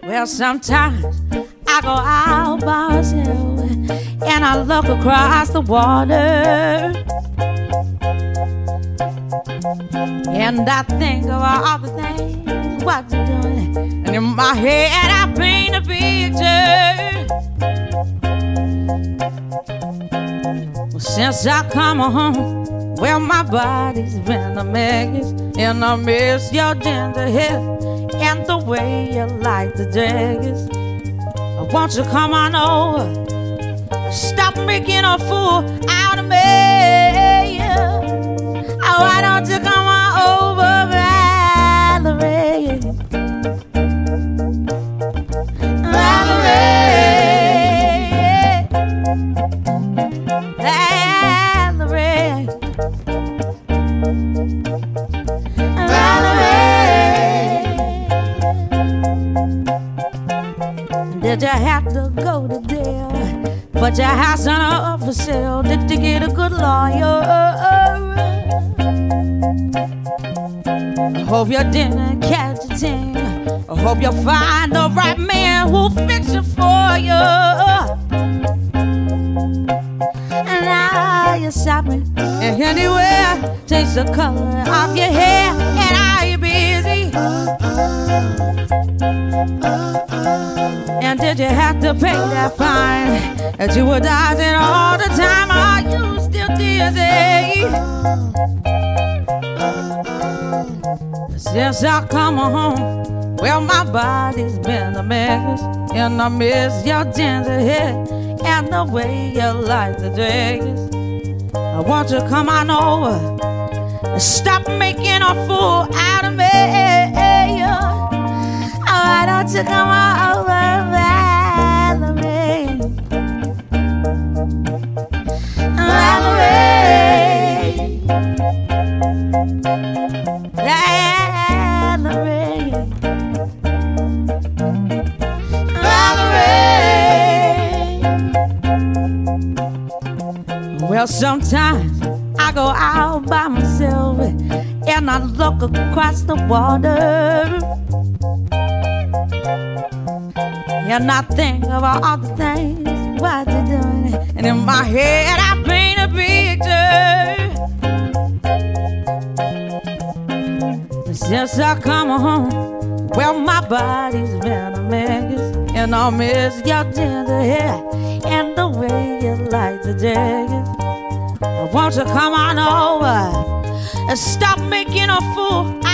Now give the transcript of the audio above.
Well, sometimes I go out by myself and I look across the water, and I think of all the things what you're doing, and in my head I paint a picture. Well, since I come home, well, my body's been a mess, and I miss your ginger hair and the way you like the dress. Won't you come on over? Stop making a fool out of me. Oh, why don't you come on over, Valerie? Valerie, Valerie, Valerie. Did you have to go to jail? But your house ain't up for sale. Did you get a good lawyer? I hope you didn't catch a thing. I hope you find the right man who'll fix it for you. And now you're shopping anywhere. Change the color of your hair. And are you busy? And did you have to pay that fine that you were dodging all the time? Are you still dizzy? Since I come home, well, my body's been a mess, and I miss your ginger hair and the way you like the dress. I want you to come on over and stop making a fool out of me. Why don't you come on over, Valerie? Valerie, Valerie, Valerie. Well, sometimes I go out by myself and I look across the water, and I think of all the things what you're doing, and in my head I paint a picture. Since I come home, well, my body's been a mess, and I miss your ginger hair and the way you like the dress. Won't you come on over and stop making a fool